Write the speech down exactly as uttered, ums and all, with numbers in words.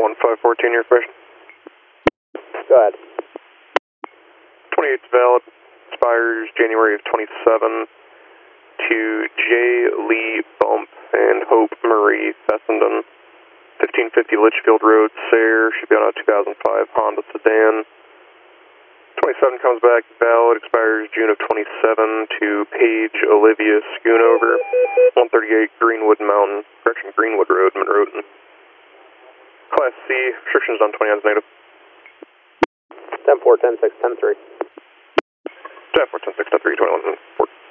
one five fourteen, your information. Go ahead. twenty-eighth valid, expires January of twenty-seven to J. Lee Bump and Hope Marie Fessenden, fifteen fifty Litchfield Road, Sayre, should be on a two thousand five Honda sedan. twenty-seven comes back valid, expires June of twenty-seven to Paige Olivia Schoonover, one thirty-eight Greenwood Mountain, correction, Greenwood Road, Monroe. Class C, restrictions on twenty as native. ten four, ten six, ten three. ten four, ten six, ten three, twenty-one, four.